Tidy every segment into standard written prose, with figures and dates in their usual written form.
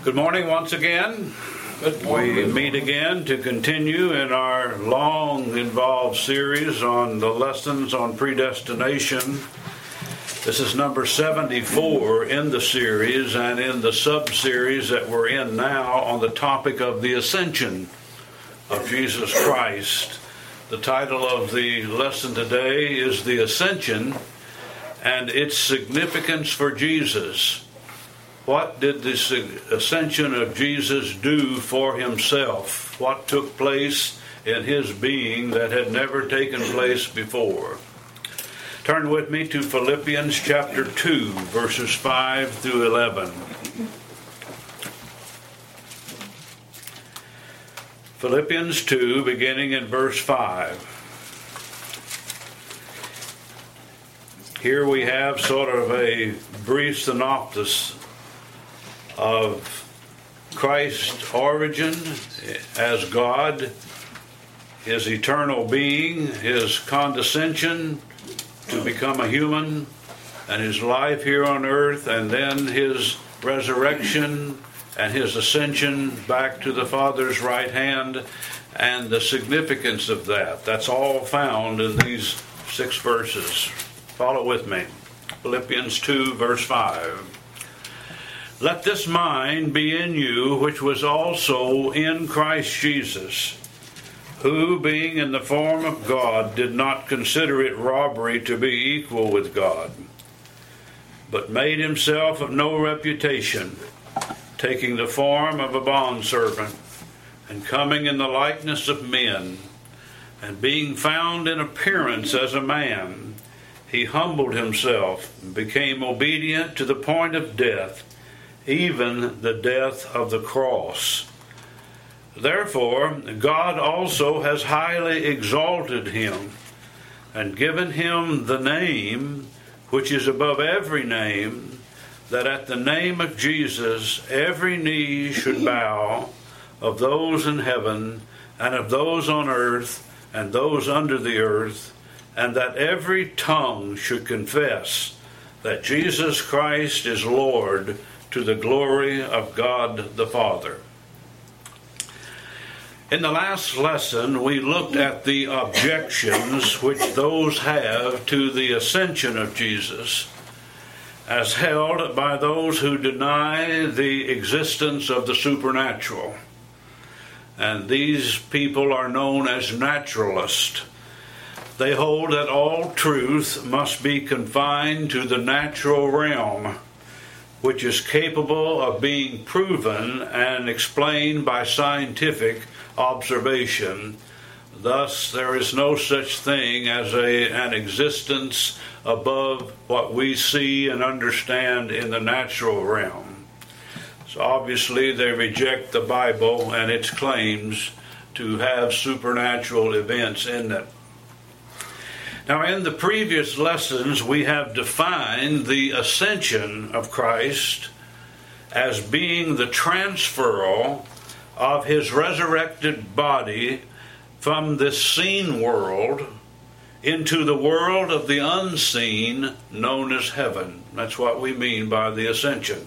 Good morning once again. We meet again to continue in our long involved series on the lessons on predestination. This is number 74 in the series and in the sub-series that we're in now on the topic of the ascension of Jesus Christ. The title of the lesson today is The Ascension and Its Significance for Jesus. What did the ascension of Jesus do for himself? What took place in his being that had never taken place before? Turn with me to Philippians chapter 2, verses 5 through 11. Philippians 2, beginning in verse 5. Here we have sort of a brief synopsis of Christ's origin as God, his eternal being, his condescension to become a human, and his life here on earth, and then his resurrection and his ascension back to the Father's right hand, and the significance of that. That's all found in these 6 verses. Follow with me. Philippians 2, verse 5. Let this mind be in you, which was also in Christ Jesus, who, being in the form of God, did not consider it robbery to be equal with God, but made himself of no reputation, taking the form of a bondservant, and coming in the likeness of men, and being found in appearance as a man, he humbled himself, and became obedient to the point of death, even the death of the cross. Therefore, God also has highly exalted him, and given him the name which is above every name, that at the name of Jesus every knee should bow, of those in heaven, and of those on earth, and those under the earth, and that every tongue should confess that Jesus Christ is Lord, to the glory of God the Father. In the last lesson, we looked at the objections which those have to the ascension of Jesus, as held by those who deny the existence of the supernatural. And these people are known as naturalists. They hold that all truth must be confined to the natural realm, which is capable of being proven and explained by scientific observation. Thus, there is no such thing as an existence above what we see and understand in the natural realm. So obviously they reject the Bible and its claims to have supernatural events in it. Now, in the previous lessons, we have defined the ascension of Christ as being the transferal of his resurrected body from this seen world into the world of the unseen, known as heaven. That's what we mean by the ascension.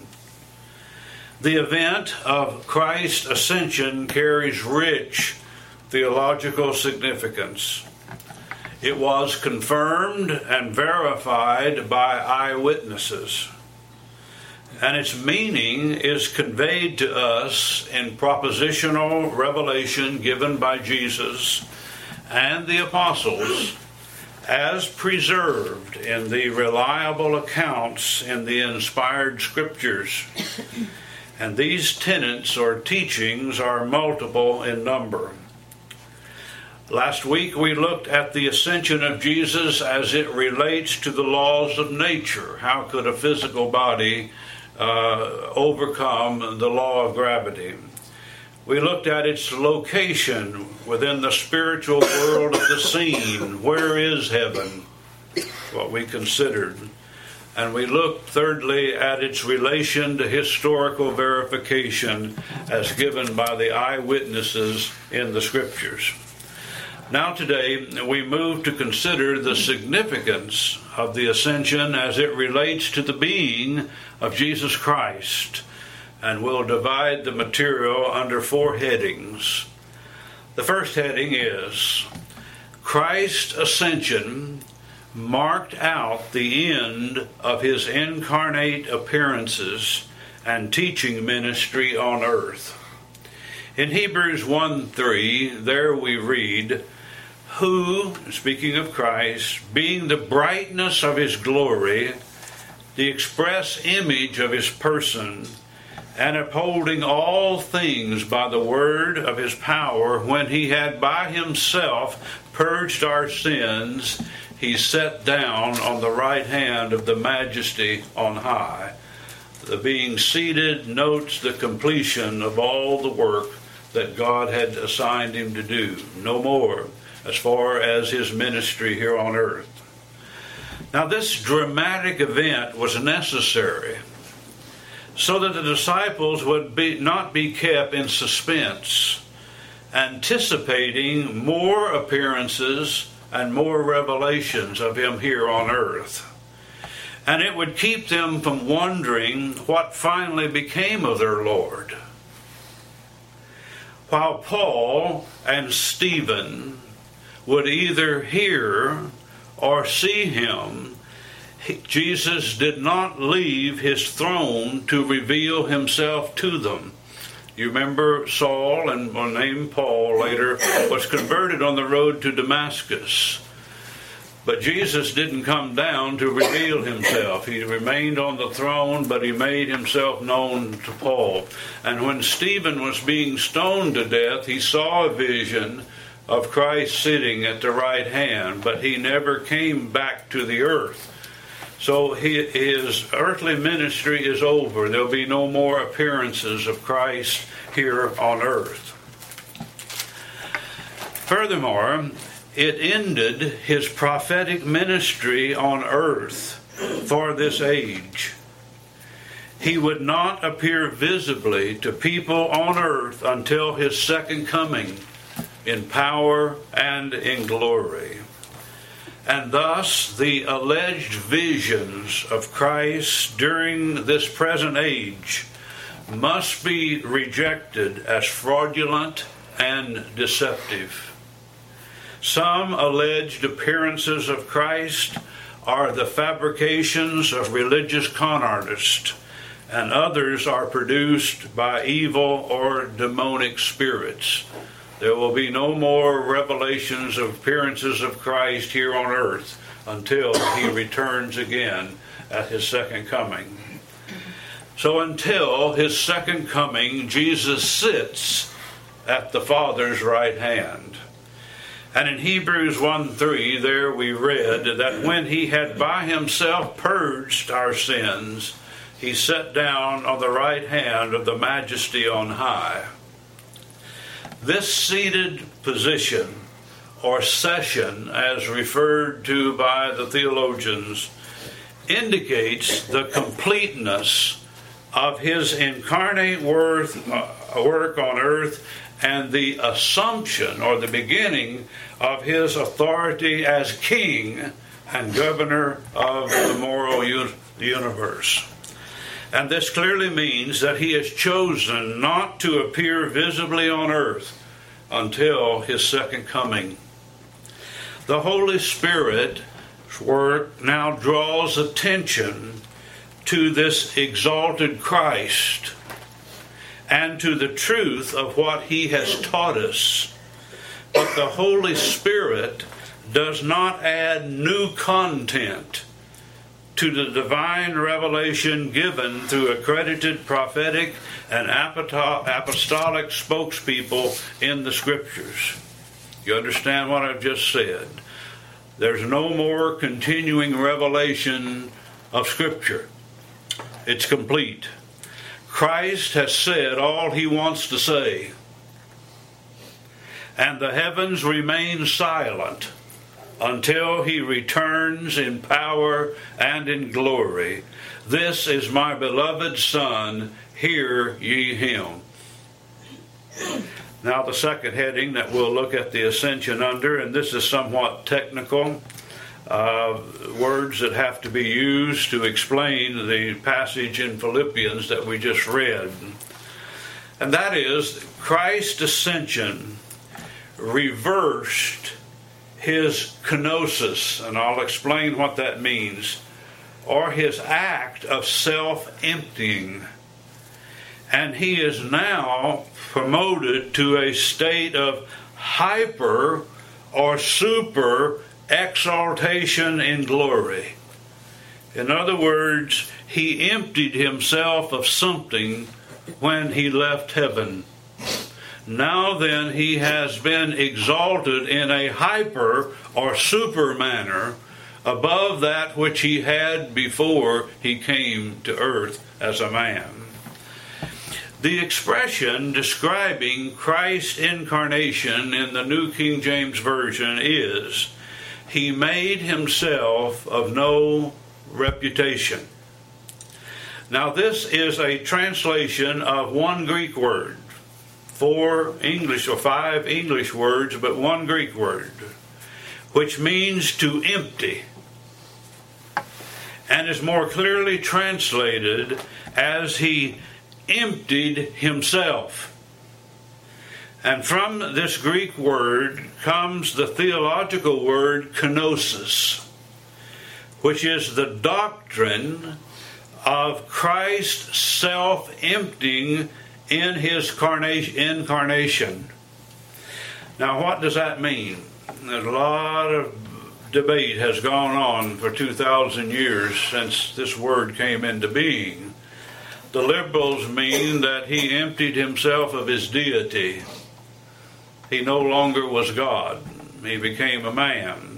The event of Christ's ascension carries rich theological significance. It was confirmed and verified by eyewitnesses, and its meaning is conveyed to us in propositional revelation given by Jesus and the apostles, as preserved in the reliable accounts in the inspired scriptures. And these tenets or teachings are multiple in number. Last week we looked at the ascension of Jesus as it relates to the laws of nature. How could a physical body overcome the law of gravity? We looked at its location within the spiritual world of the seen. Where is heaven? What we considered. And we looked, thirdly, at its relation to historical verification as given by the eyewitnesses in the Scriptures. Now today, we move to consider the significance of the ascension as it relates to the being of Jesus Christ. and we'll divide the material under 4 headings. The first heading is Christ's ascension marked out the end of his incarnate appearances and teaching ministry on earth. In Hebrews 1:3, there we read, who, speaking of Christ, being the brightness of his glory, the express image of his person, and upholding all things by the word of his power, when he had by himself purged our sins, he sat down on the right hand of the majesty on high. The being seated notes the completion of all the work that God had assigned him to do. No more as far as his ministry here on earth. Now this dramatic event was necessary so that the disciples would not be kept in suspense, anticipating more appearances and more revelations of him here on earth. And it would keep them from wondering what finally became of their Lord. While Paul and Stephen would either hear or see him, Jesus did not leave his throne to reveal himself to them. You remember Saul, and named Paul later, was converted on the road to Damascus. But Jesus didn't come down to reveal himself. He remained on the throne, but he made himself known to Paul. And when Stephen was being stoned to death, he saw a vision of Christ sitting at the right hand, but he never came back to the earth. So his earthly ministry is over. There'll be no more appearances of Christ here on earth. Furthermore, it ended his prophetic ministry on earth for this age. He would not appear visibly to people on earth until his second coming in power and in glory. And thus the alleged visions of Christ during this present age must be rejected as fraudulent and deceptive. Some alleged appearances of Christ are the fabrications of religious con artists, and others are produced by evil or demonic spirits. There will be no more revelations of appearances of Christ here on earth until he returns again at his second coming. So until his second coming, Jesus sits at the Father's right hand. And in Hebrews 1:3, there we read that when he had by himself purged our sins, he sat down on the right hand of the majesty on high. This seated position, or session as referred to by the theologians, indicates the completeness of his incarnate work on earth and the assumption or the beginning of his authority as king and governor of the moral universe. And this clearly means that he has chosen not to appear visibly on earth until his second coming. The Holy Spirit's work now draws attention to this exalted Christ and to the truth of what he has taught us. But the Holy Spirit does not add new content to the divine revelation given through accredited prophetic and apostolic spokespeople in the Scriptures. You understand what I've just said? There's no more continuing revelation of Scripture. It's complete. Christ has said all he wants to say, and the heavens remain silent until he returns in power and in glory. This is my beloved Son, hear ye him. Now the second heading that we'll look at the ascension under, and this is somewhat technical, words that have to be used to explain the passage in Philippians that we just read. And that is, Christ's ascension reversed his kenosis, and I'll explain what that means, or his act of self-emptying. And he is now promoted to a state of hyper or super exaltation in glory. In other words, he emptied himself of something when he left heaven. Now then, he has been exalted in a hyper or super manner above that which he had before he came to earth as a man. The expression describing Christ's incarnation in the New King James Version is, he made himself of no reputation. Now this is a translation of one Greek word, 5 English words, but one Greek word, which means to empty, and is more clearly translated as he emptied himself. And from this Greek word comes the theological word kenosis, which is the doctrine of Christ's self-emptying in his incarnation. Now, what does that mean? A lot of debate has gone on for 2,000 years since this word came into being. The liberals mean that he emptied himself of his deity. He no longer was God. He became a man.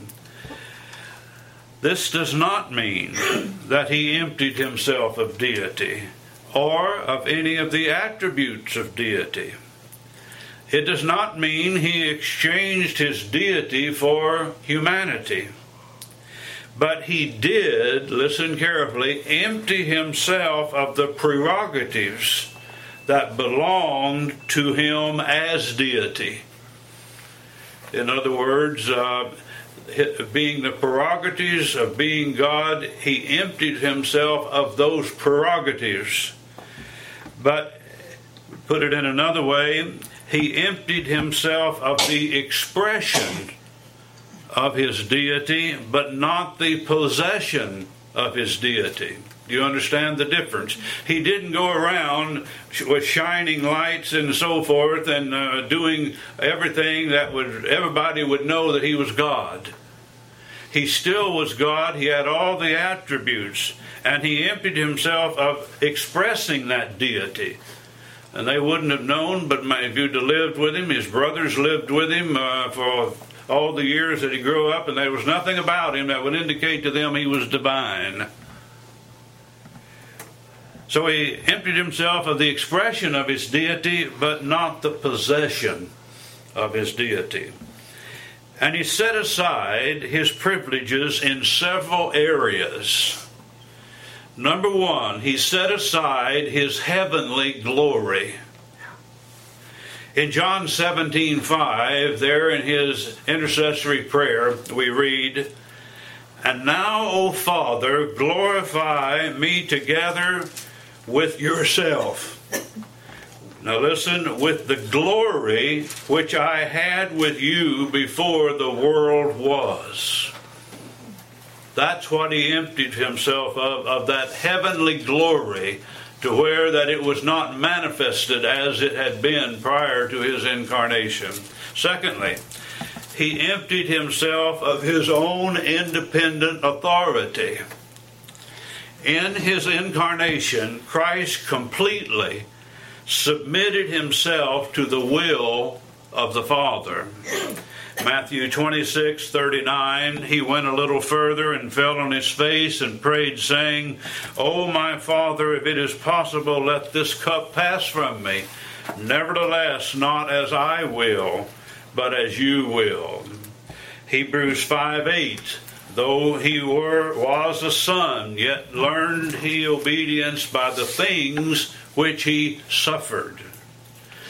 This does not mean that he emptied himself of deity or of any of the attributes of deity. It does not mean he exchanged his deity for humanity. But he did, listen carefully, empty himself of the prerogatives that belonged to him as deity. In other words, being the prerogatives of being God, he emptied himself of those prerogatives. But, put it in another way, he emptied himself of the expression of his deity, but not the possession of his deity. Do you understand the difference? He didn't go around with shining lights and so forth and doing everything that everybody would know that he was God. He still was God. He had all the attributes, and he emptied himself of expressing that deity. And they wouldn't have known, but if you'd have lived with him, his brothers lived with him for all the years that he grew up, and there was nothing about him that would indicate to them he was divine. So he emptied himself of the expression of his deity, but not the possession of his deity. And he set aside his privileges in several areas. Number one, he set aside his heavenly glory. In John 17:5, there in his intercessory prayer, we read, "And now, O Father, glorify me together with yourself." Now listen, "with the glory which I had with you before the world was." That's what he emptied himself of that heavenly glory, to where that it was not manifested as it had been prior to his incarnation. Secondly, he emptied himself of his own independent authority. In his incarnation, Christ completely submitted himself to the will of the Father. Matthew 26:39, he went a little further and fell on his face and prayed, saying, "O my Father, if it is possible, let this cup pass from me. Nevertheless, not as I will, but as you will." Hebrews 5:8, though he was a son, yet learned he obedience by the things which he suffered.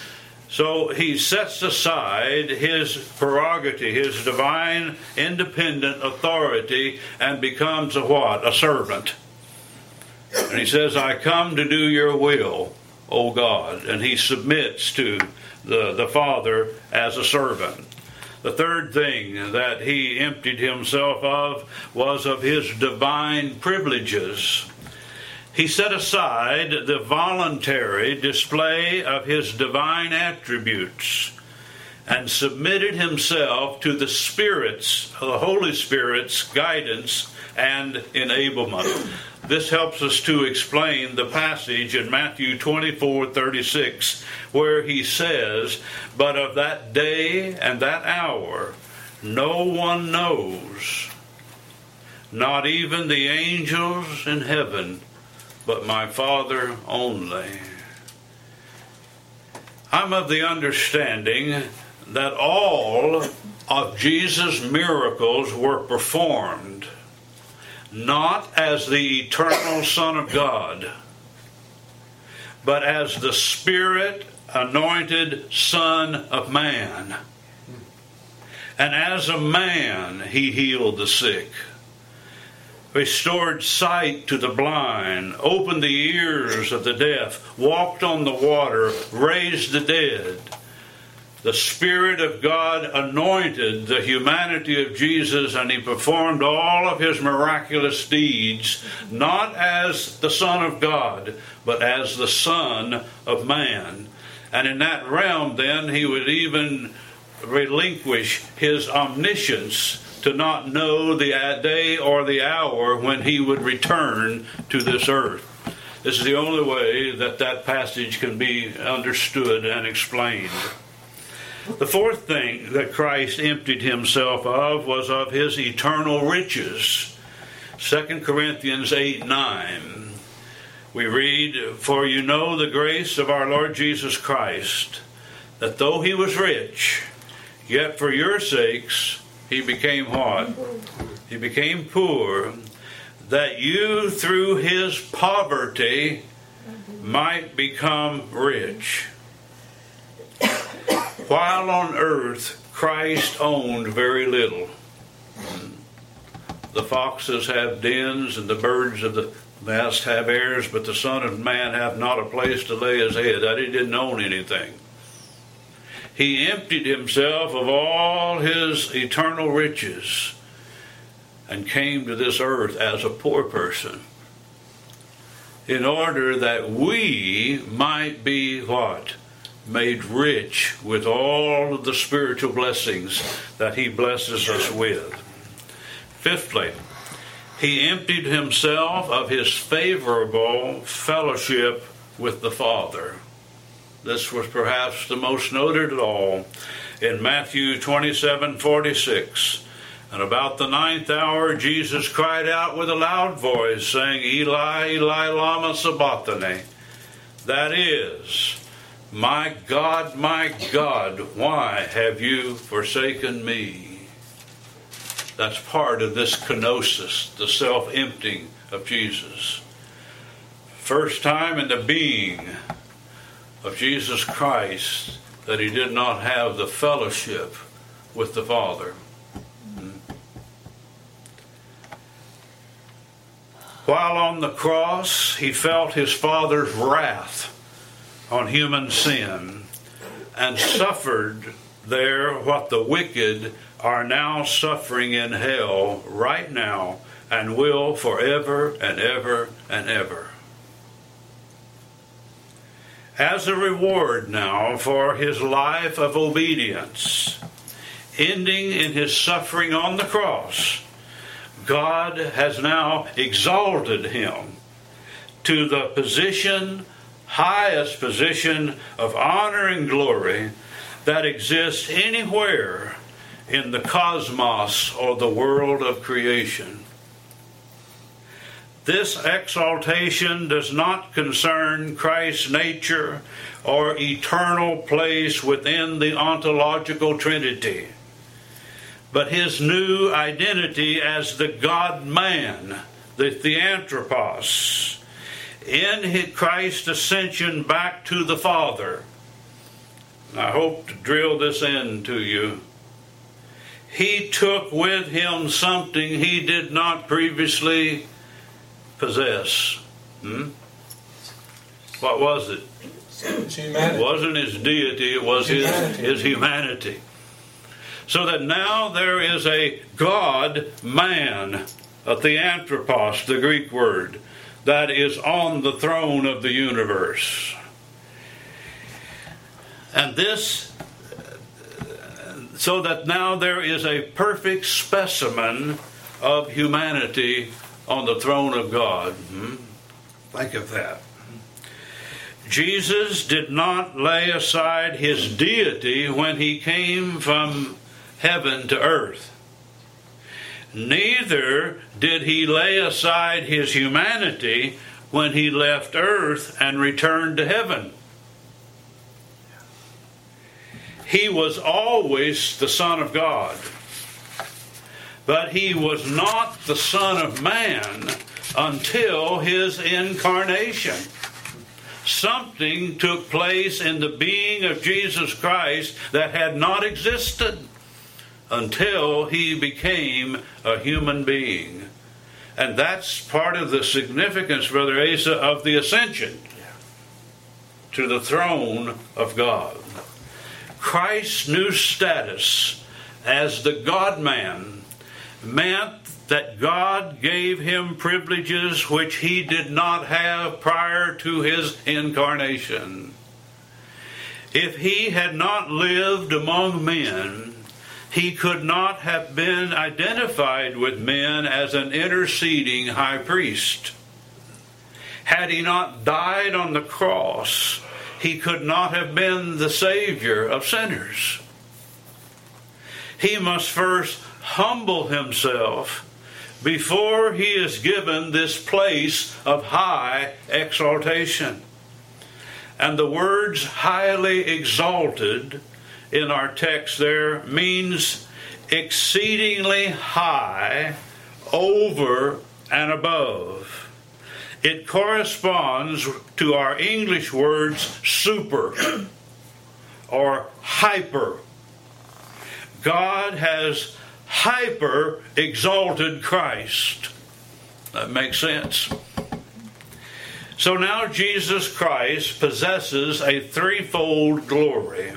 So he sets aside his prerogative, his divine independent authority, and becomes a what? A servant. And he says, I come to do your will, O God. And he submits to the Father as a servant. The third thing that he emptied himself of was of his divine privileges. He set aside the voluntary display of his divine attributes and submitted himself to the Holy Spirit's guidance and enablement. This helps us to explain the passage in Matthew 24:36, where he says, but of that day and that hour no one knows, not even the angels in heaven, but my Father only. I'm of the understanding that all of Jesus' miracles were performed not as the eternal Son of God, but as the Spirit-anointed Son of Man. And as a man, he healed the sick, restored sight to the blind, opened the ears of the deaf, walked on the water, raised the dead. The Spirit of God anointed the humanity of Jesus, and he performed all of his miraculous deeds, not as the Son of God, but as the Son of Man. And in that realm, then, he would even relinquish his omniscience to not know the day or the hour when he would return to this earth. This is the only way that that passage can be understood and explained. The fourth thing that Christ emptied himself of was of his eternal riches. 2 Corinthians 8:9. We read, for you know the grace of our Lord Jesus Christ, that though he was rich, yet for your sakes he became what? He became poor, that you through his poverty might become rich. While on earth, Christ owned very little. The foxes have dens, and the birds of the nest have airs, but the Son of Man hath not a place to lay his head. That he didn't own anything. He emptied himself of all his eternal riches and came to this earth as a poor person, in order that we might be what? Made rich with all of the spiritual blessings that he blesses us with. Fifthly, he emptied himself of his favorable fellowship with the Father. This was perhaps the most noted of all in Matthew 27:46. And about the 9th hour, Jesus cried out with a loud voice, saying, Eli, Eli, lama sabachthani. That is, my God, why have you forsaken me? That's part of this kenosis, the self-emptying of Jesus. First time in the being of Jesus Christ that he did not have the fellowship with the Father. While on the cross, he felt his Father's wrath on human sin and suffered there what the wicked are now suffering in hell right now and will forever and ever and ever. As a reward now for his life of obedience, ending in his suffering on the cross, God has now exalted him to the position, highest position of honor and glory that exists anywhere in the cosmos or the world of creation. This exaltation does not concern Christ's nature or eternal place within the ontological Trinity, but his new identity as the God-man, the Theanthropos, in Christ's ascension back to the Father. I hope to drill this into you. He took with him something he did not previously possess. What was it? It wasn't his deity, it was his humanity. So that now there is a God-man, a theanthropos, the Greek word, that is on the throne of the universe. And this, so that now there is a perfect specimen of humanity on the throne of God. Think of that. Jesus did not lay aside his deity when he came from heaven to earth. Neither did he lay aside his humanity when he left earth and returned to heaven. He was always the Son of God, but he was not the Son of Man until his incarnation. Something took place in the being of Jesus Christ that had not existed until he became a human being. And that's part of the significance, Brother Asa, of the ascension to the throne of God. Christ's new status as the God-man meant that God gave him privileges which he did not have prior to his incarnation. If he had not lived among men, he could not have been identified with men as an interceding high priest. Had he not died on the cross, he could not have been the Savior of sinners. He must first humble himself before he is given this place of high exaltation. And the words highly exalted in our text there means exceedingly high, over and above. It corresponds to our English words super or hyper. God has hyper exalted Christ. That makes sense. So now Jesus Christ possesses a threefold glory.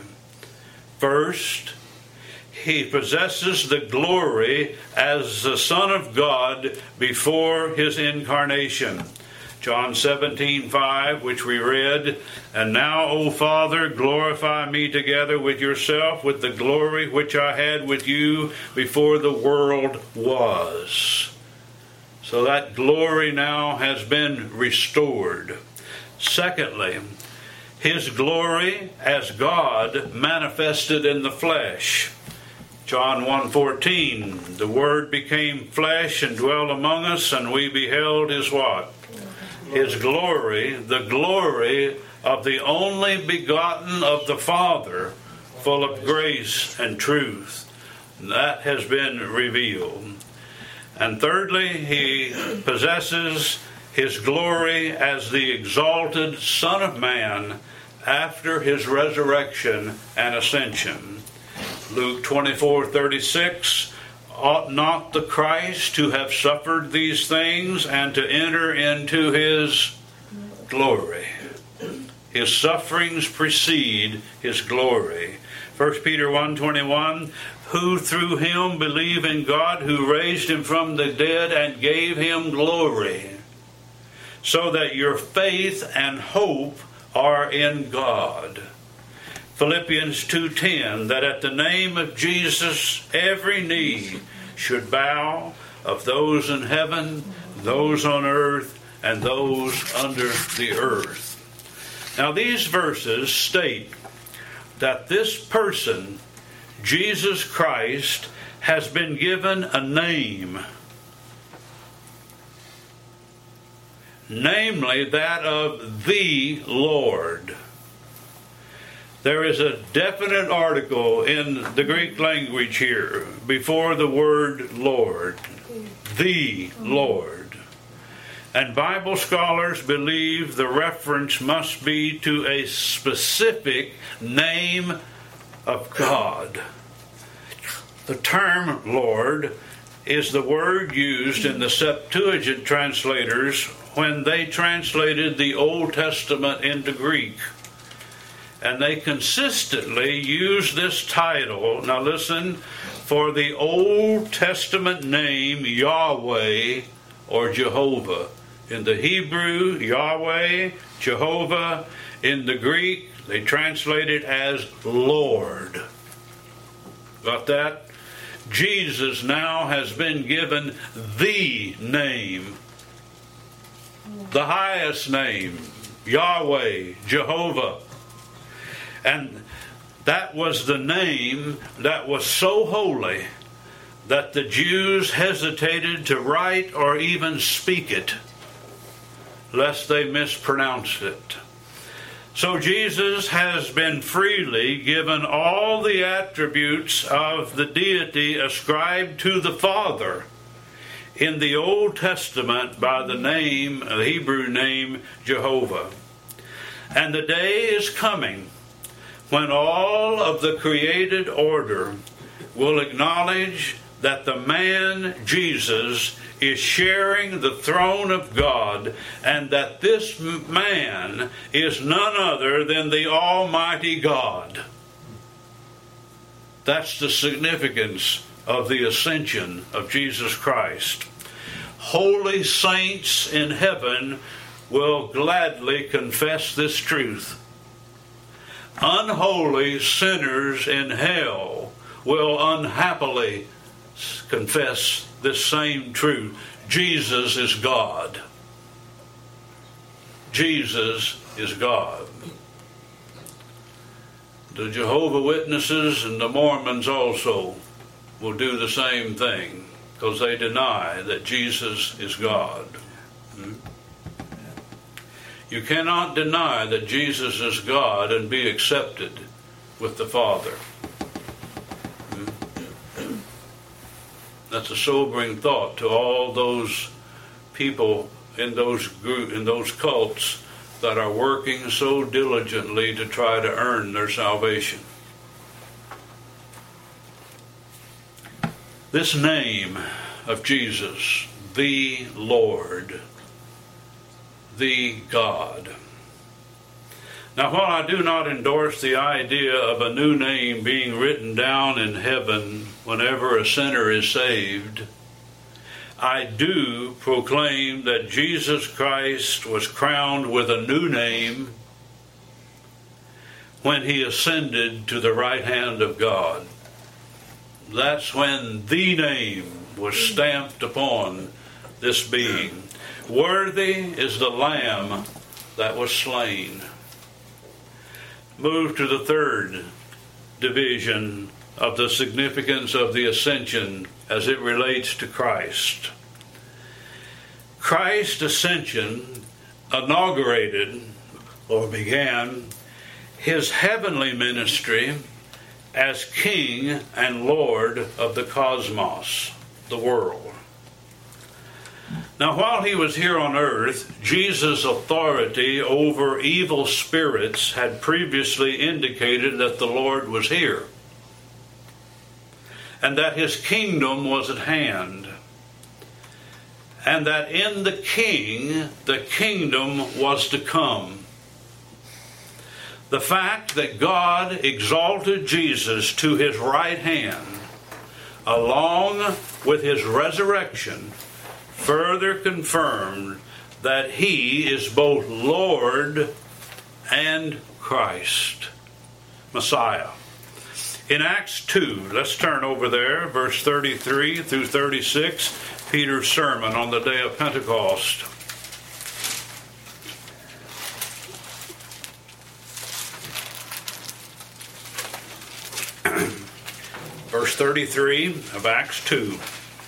First, he possesses the glory as the Son of God before his incarnation. John 17:5, which we read, "And now, O Father, glorify me together with yourself with the glory which I had with you before the world was." So that glory now has been restored. Secondly, his glory as God manifested in the flesh. John 1:14, "The Word became flesh and dwelt among us, and we beheld his" what? His glory, the glory of the only begotten of the Father, full of grace and truth. That has been revealed. And thirdly, he possesses his glory as the exalted Son of Man after his resurrection and ascension. Luke 24:36, "Ought not the Christ to have suffered these things and to enter into his glory?" His sufferings precede his glory. 1 Peter 1:21, "Who through him believe in God, who raised him from the dead and gave him glory, so that your faith and hope are in God." Philippians 2:10, "That at the name of Jesus every knee should bow, of those in heaven, those on earth, and those under the earth." Now these verses state that this person, Jesus Christ, has been given a name, namely that of the Lord. There is a definite article in the Greek language here before the word Lord. The Lord. And Bible scholars believe the reference must be to a specific name of God. The term Lord is the word used in the Septuagint translators when they translated the Old Testament into Greek. And they consistently use this title, now listen, for the Old Testament name Yahweh or Jehovah. In the Hebrew, Yahweh, Jehovah. In the Greek, they translate it as Lord. Got that? Jesus now has been given the name, the highest name, Yahweh, Jehovah. And that was the name that was so holy that the Jews hesitated to write or even speak it, lest they mispronounced it. So Jesus has been freely given all the attributes of the deity ascribed to the Father in the Old Testament by the name, the Hebrew name, Jehovah. And the day is coming when all of the created order will acknowledge that the man, Jesus, is sharing the throne of God, and that this man is none other than the Almighty God. That's the significance of the ascension of Jesus Christ. Holy saints in heaven will gladly confess this truth. Unholy sinners in hell will unhappily confess this same truth. Jesus is God. Jesus is God. The Jehovah's Witnesses and the Mormons also will do the same thing, because they deny that Jesus is God. You cannot deny that Jesus is God and be accepted with the Father. That's a sobering thought to all those people in those cults that are working so diligently to try to earn their salvation. This name of Jesus, the Lord, the God. Now, while I do not endorse the idea of a new name being written down in heaven whenever a sinner is saved, I do proclaim that Jesus Christ was crowned with a new name when he ascended to the right hand of God. That's when the name was stamped upon this being. Worthy is the Lamb that was slain. Move to the third division of the significance of the ascension as it relates to Christ. Christ's ascension inaugurated or began his heavenly ministry as King and Lord of the cosmos, the world. Now, while he was here on earth, Jesus' authority over evil spirits had previously indicated that the Lord was here and that his kingdom was at hand, and that in the King, the kingdom was to come. The fact that God exalted Jesus to his right hand, along with his resurrection, further confirmed that he is both Lord and Christ, Messiah. In Acts 2, let's turn over there, verse 33 through 36, Peter's sermon on the day of Pentecost. Verse 33 of Acts 2.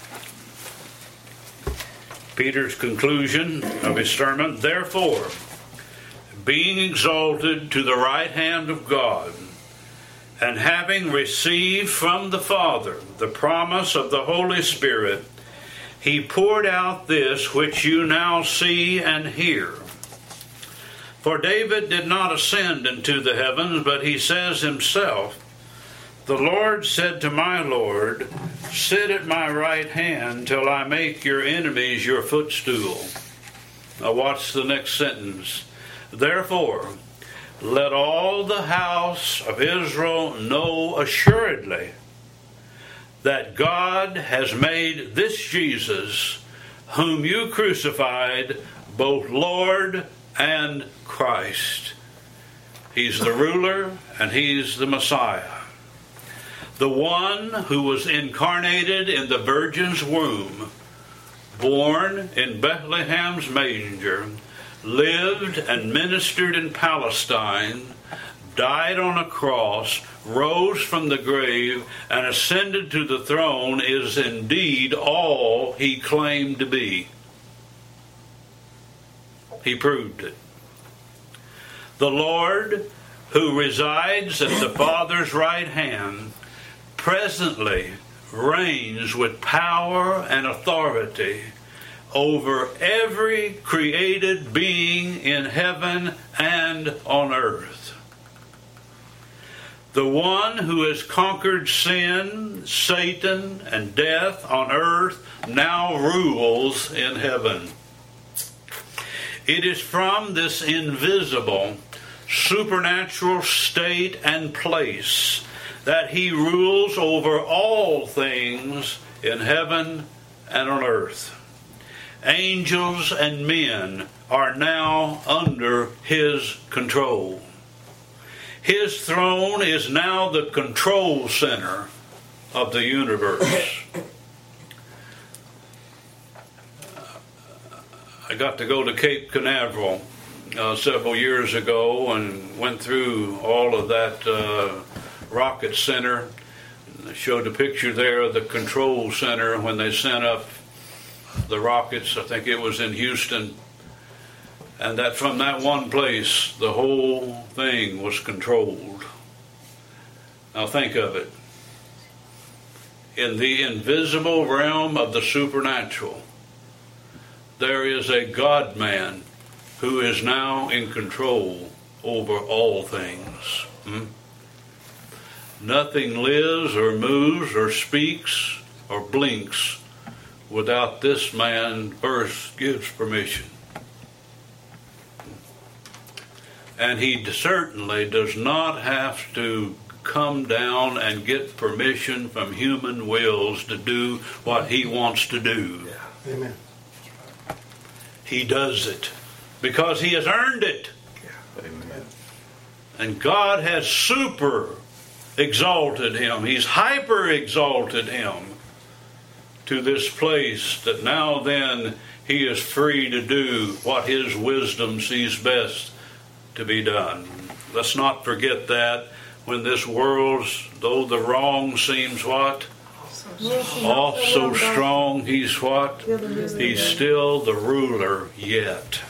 Peter's conclusion of his sermon, therefore, being exalted to the right hand of God, and having received from the Father the promise of the Holy Spirit, he poured out this which you now see and hear. For David did not ascend into the heavens, but he says himself, the Lord said to my Lord, sit at my right hand till I make your enemies your footstool. Now watch the next sentence. Therefore, let all the house of Israel know assuredly that God has made this Jesus, whom you crucified, both Lord and Christ. He's the ruler and he's the Messiah. The one who was incarnated in the Virgin's womb, born in Bethlehem's manger, lived and ministered in Palestine, died on a cross, rose from the grave, and ascended to the throne is indeed all he claimed to be. He proved it. The Lord, who resides at the Father's right hand, presently reigns with power and authority over every created being in heaven and on earth. The one who has conquered sin, Satan, and death on earth now rules in heaven. It is from this invisible, supernatural state and place that he rules over all things in heaven and on earth. Angels and men are now under his control. His throne is now the control center of the universe. I got to go to Cape Canaveral several years ago and went through all of that rocket center. I showed a picture there of the control center when they sent up the rockets. I think it was in Houston. And that from that one place, the whole thing was controlled. Now think of it. In the invisible realm of the supernatural, there is a God-man who is now in control over all things. Nothing lives or moves or speaks or blinks without this man first gives permission. And he certainly does not have to come down and get permission from human wills to do what he wants to do. Yeah. Amen. He does it because he has earned it. Yeah. Amen. And God has super exalted him. He's hyper exalted him to this place that now then he is free to do what his wisdom sees best to be done. Let's not forget that when this world, though the wrong seems what? Off so strong, he's what? He's still the ruler yet.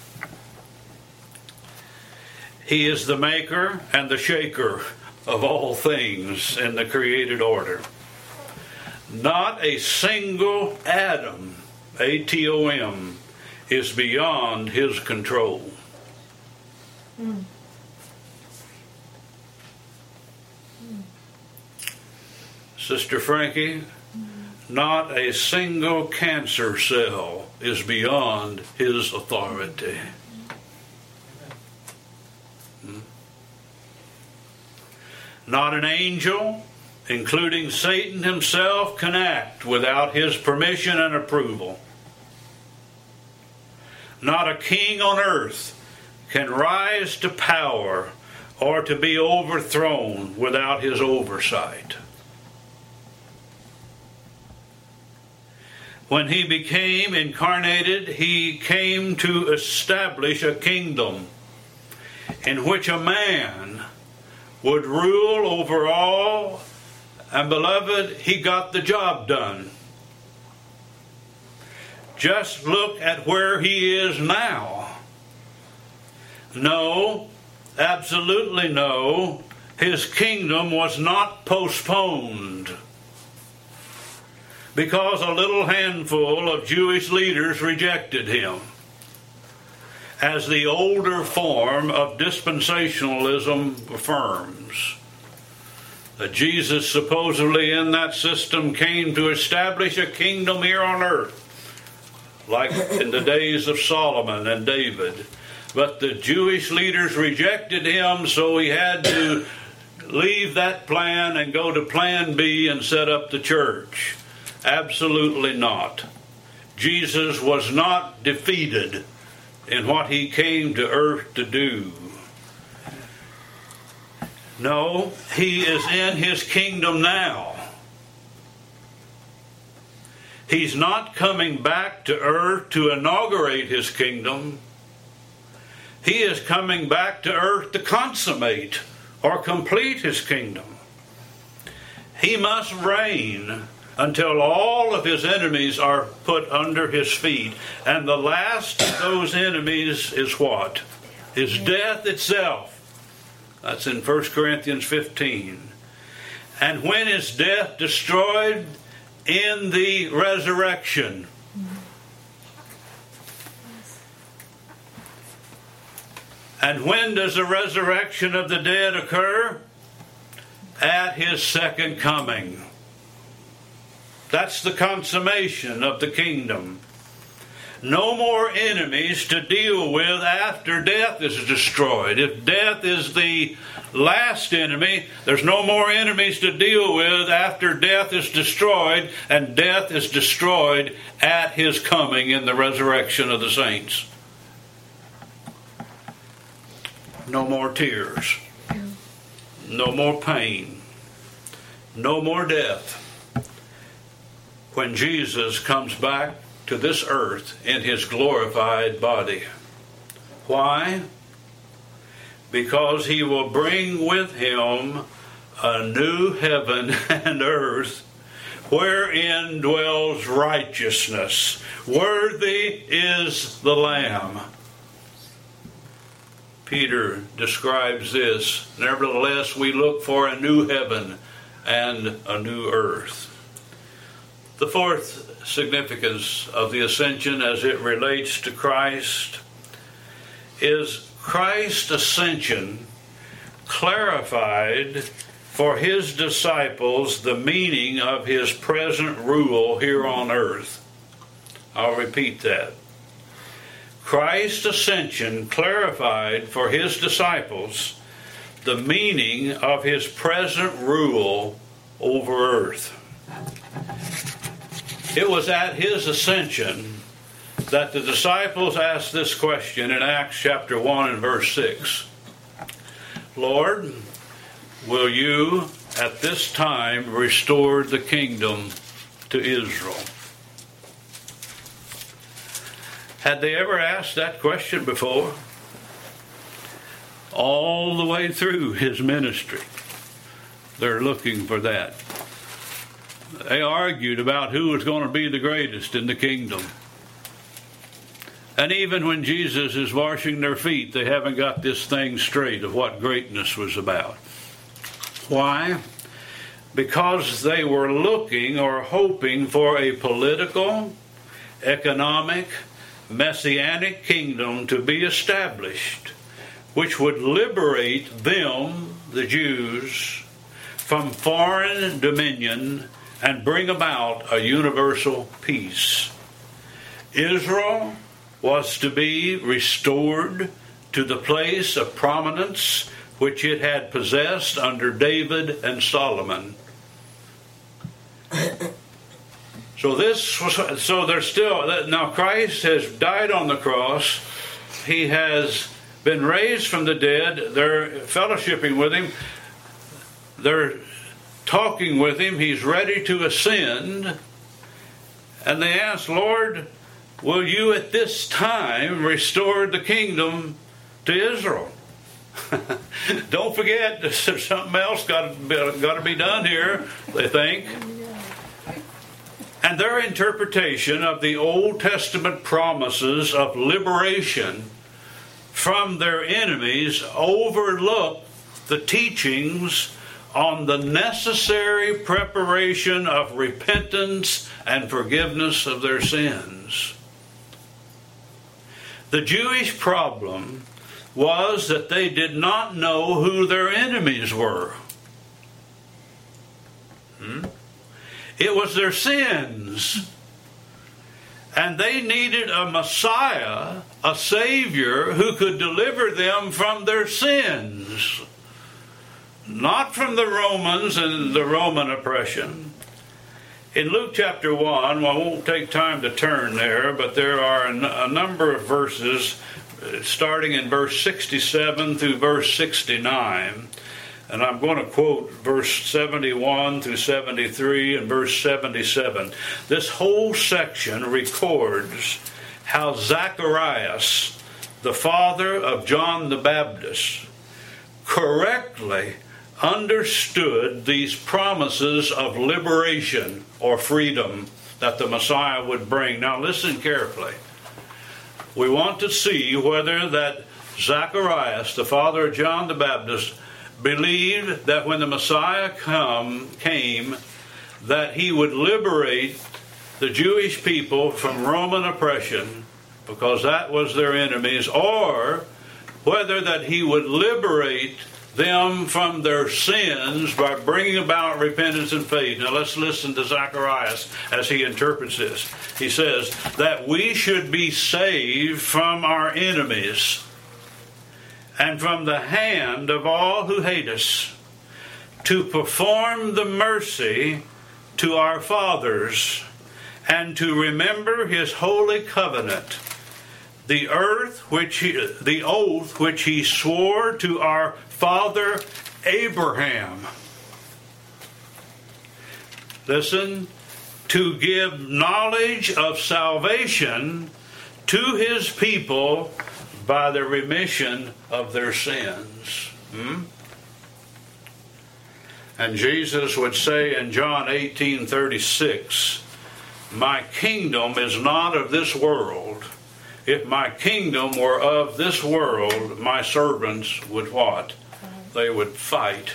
He is the maker and the shaker of all things in the created order. Not a single atom, atom, is beyond his control. Sister Frankie, not a single cancer cell is beyond his authority. Not an angel, including Satan himself, can act without his permission and approval. Not a king on earth can rise to power or to be overthrown without his oversight. When he became incarnated, he came to establish a kingdom in which a man would rule over all, and beloved, he got the job done. Just look at where he is now. No, absolutely no, his kingdom was not postponed. because a little handful of Jewish leaders rejected him as the older form of dispensationalism affirms. That Jesus supposedly in that system came to establish a kingdom here on earth, like in the days of Solomon and David. But the Jewish leaders rejected him, so he had to leave that plan and go to plan B and set up the church. Absolutely not. Jesus was not defeated in what he came to earth to do. No, he is in his kingdom now. He's not coming back to earth to inaugurate his kingdom. He is coming back to earth to consummate or complete his kingdom. He must reign until all of his enemies are put under his feet. And the last of those enemies is what? Is death itself. That's in 1 Corinthians 15. And when is death destroyed? In the resurrection. And when does the resurrection of the dead occur? At his second coming. That's the consummation of the kingdom. No more enemies to deal with after death is destroyed. If death is the last enemy, there's no more enemies to deal with after death is destroyed, and death is destroyed at his coming in the resurrection of the saints. No more tears. No more pain. No more death. When Jesus comes back to this earth in his glorified body. Why? Because he will bring with him a new heaven and earth wherein dwells righteousness. Worthy is the Lamb. Peter describes this. Nevertheless, we look for a new heaven and a new earth. The fourth significance of the ascension as it relates to Christ is Christ's ascension clarified for his disciples the meaning of his present rule here on earth. I'll repeat that. Christ's ascension clarified for his disciples the meaning of his present rule over earth. It was at his ascension that the disciples asked this question in Acts chapter 1 and verse 6. Lord, will you at this time restore the kingdom to Israel? Had they ever asked that question before? All the way through his ministry, they're looking for that. They argued about who was going to be the greatest in the kingdom. And even when Jesus is washing their feet, they haven't got this thing straight of what greatness was about. Why? Because they were looking or hoping for a political, economic, messianic kingdom to be established, which would liberate them, the Jews, from foreign dominion and bring about a universal peace. Israel was to be restored to the place of prominence which it had possessed under David and Solomon. So there's still, now Christ has died on the cross. He has been raised from the dead. They're fellowshipping with him. They're talking with him. He's ready to ascend. And they ask, Lord, will you at this time restore the kingdom to Israel? Don't forget, there's something else got to be done here, they think. And their interpretation of the Old Testament promises of liberation from their enemies overlook the teachings on the necessary preparation of repentance and forgiveness of their sins. The Jewish problem was that they did not know who their enemies were. It was their sins. And they needed a Messiah, a Savior, who could deliver them from their sins. Not from the Romans and the Roman oppression. In Luke chapter 1, well, I won't take time to turn there, but there are a number of verses starting in verse 67 through verse 69. And I'm going to quote verse 71 through 73 and verse 77. This whole section records how Zacharias, the father of John the Baptist, correctly understood these promises of liberation or freedom that the Messiah would bring. Now listen carefully. We want to see whether that Zacharias, the father of John the Baptist, believed that when the Messiah came, that he would liberate the Jewish people from Roman oppression, because that was their enemies, or whether that he would liberate them from their sins by bringing about repentance and faith. Now let's listen to Zacharias as he interprets this. He says that we should be saved from our enemies and from the hand of all who hate us, to perform the mercy to our fathers, and to remember his holy covenant, the oath which he swore to our father Abraham. Listen, to give knowledge of salvation to his people by the remission of their sins. And Jesus would say in John 18:36, my kingdom is not of this world. If my kingdom were of this world, my servants would what? They would fight.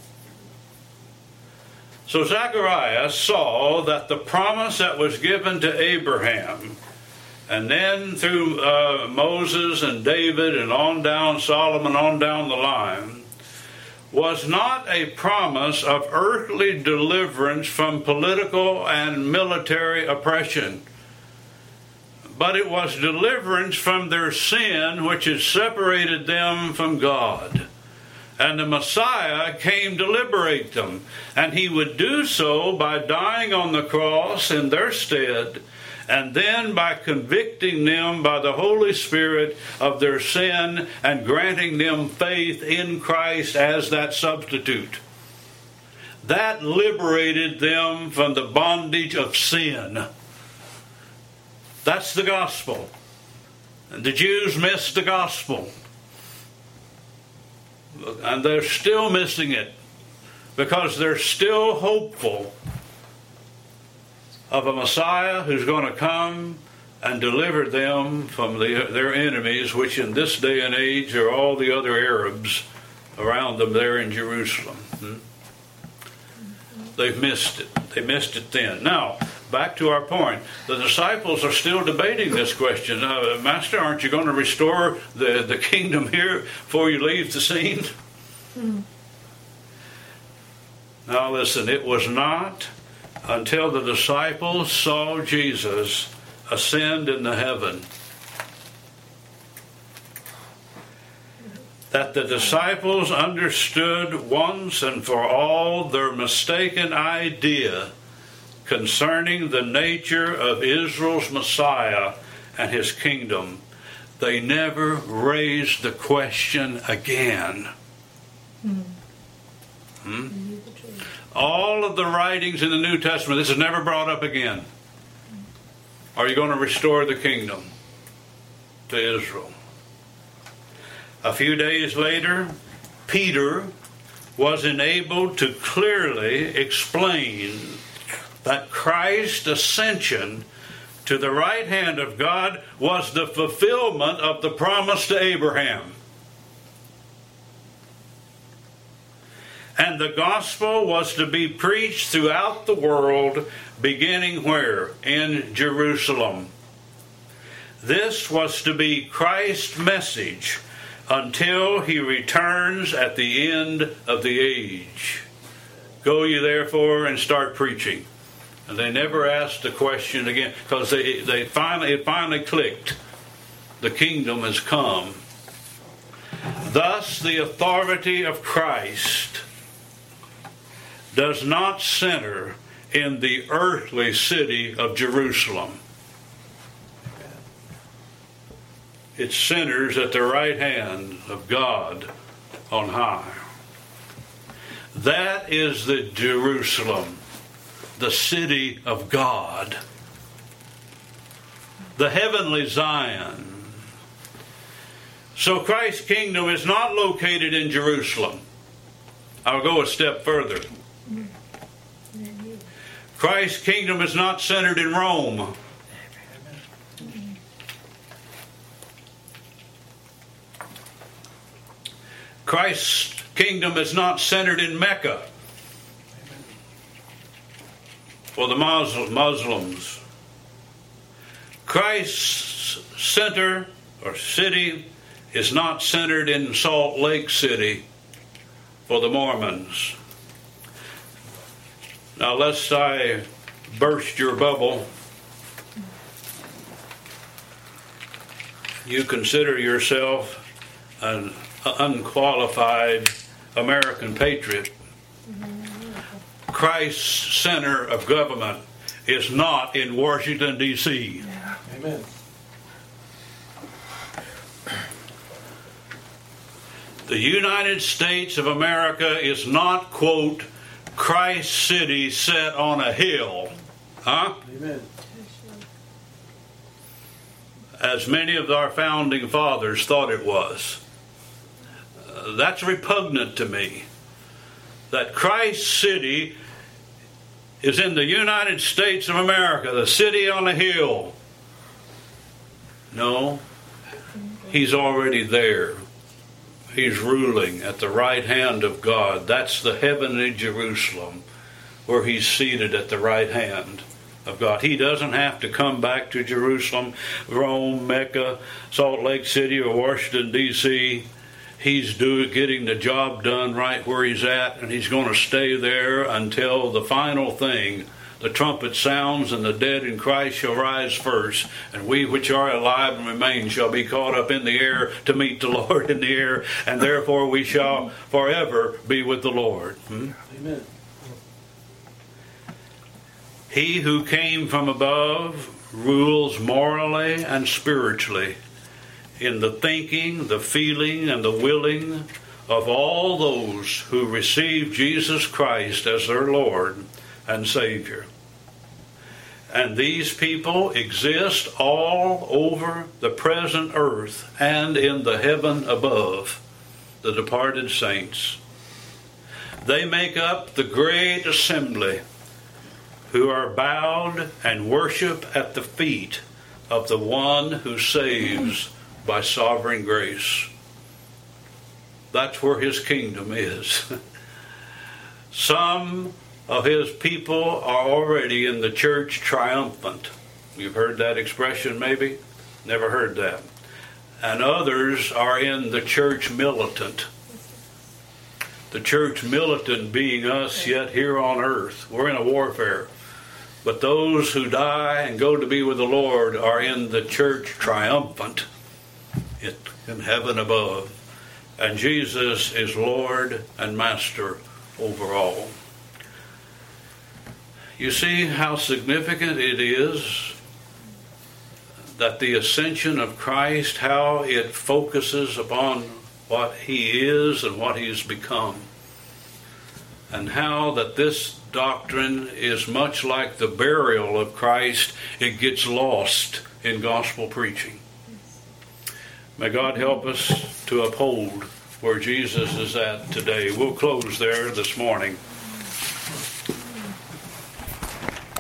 So Zacharias saw that the promise that was given to Abraham, and then through Moses and David and on down, Solomon, on down the line, was not a promise of earthly deliverance from political and military oppression, but it was deliverance from their sin, which had separated them from God. And the Messiah came to liberate them, and he would do so by dying on the cross in their stead, and then by convicting them by the Holy Spirit of their sin and granting them faith in Christ as that substitute. That liberated them from the bondage of sin. That's the gospel. And the Jews missed the gospel. And they're still missing it because they're still hopeful of a Messiah who's going to come and deliver them from their enemies, which in this day and age are all the other Arabs around them there in Jerusalem. They've missed it. They missed it then. Now, back to our point. The disciples are still debating this question. Master, aren't you going to restore the kingdom here before you leave the scene? Now listen, it was not until the disciples saw Jesus ascend into heaven that the disciples understood once and for all their mistaken idea concerning the nature of Israel's Messiah and his kingdom. They never raised the question again. All of the writings in the New Testament, this is never brought up again. Are you going to restore the kingdom to Israel? A few days later, Peter was enabled to clearly explain that Christ's ascension to the right hand of God was the fulfillment of the promise to Abraham. And the gospel was to be preached throughout the world, beginning where? In Jerusalem. This was to be Christ's message until he returns at the end of the age. Go ye therefore and start preaching. And they never asked the question again, because it finally clicked. The kingdom has come. Thus the authority of Christ does not center in the earthly city of Jerusalem. It centers at the right hand of God on high. That is the Jerusalem, the city of God, the heavenly Zion. So Christ's kingdom is not located in Jerusalem. I'll go a step further. Christ's kingdom is not centered in Rome. Christ's kingdom is not centered in Mecca for the Muslims. Christ's center or city is not centered in Salt Lake City for the Mormons. Now, lest I burst your bubble, you consider yourself an unqualified American patriot. Christ's center of government is not in Washington, D.C. Amen. The United States of America is not, quote, Christ's city set on a hill. Huh? Amen. As many of our founding fathers thought it was. That's repugnant to me. That Christ's city is in the United States of America, the city on a hill. No, he's already there. He's ruling at the right hand of God. That's the heavenly Jerusalem, where he's seated at the right hand of God. He doesn't have to come back to Jerusalem, Rome, Mecca, Salt Lake City, or Washington, D.C. He's getting the job done right where he's at, and he's going to stay there until the final thing. The trumpet sounds, and the dead in Christ shall rise first, and we which are alive and remain shall be caught up in the air to meet the Lord in the air, and therefore we shall forever be with the Lord. Amen. He who came from above rules morally and spiritually in the thinking, the feeling, and the willing of all those who receive Jesus Christ as their Lord and Savior. And these people exist all over the present earth and in the heaven above, the departed saints. They make up the great assembly who are bowed and worship at the feet of the one who saves by sovereign grace. That's where his kingdom is. Some of his people are already in the church triumphant. You've heard that expression maybe? Never heard that. And others are in the church militant. The church militant being us yet here on earth. We're in a warfare. But those who die and go to be with the Lord are in the church triumphant in heaven above. And Jesus is Lord and Master over all. You see how significant it is that the ascension of Christ, how it focuses upon what he is and what he's become. And how that this doctrine is much like the burial of Christ. It gets lost in gospel preaching. May God help us to uphold where Jesus is at today. We'll close there this morning.